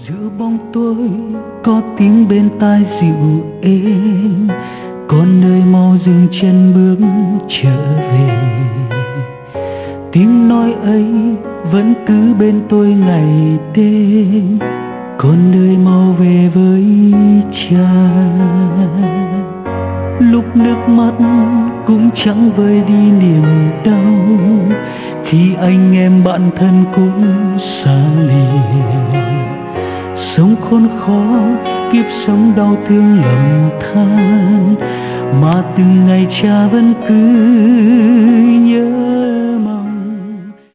Giữa bóng tối có tiếng bên tai dịu êm, con nơi mau dừng chân bước trở về. Tiếng nói ấy vẫn cứ bên tôi ngày đêm, con nơi mau về với cha. Lúc nước mắt cũng chẳng vơi đi niềm đau, khi anh em bạn thân cũng xa lìa. Sống khốn khó, kiếp sống đau thương lầm than, mà từng ngày cha vẫn cứ nhớ.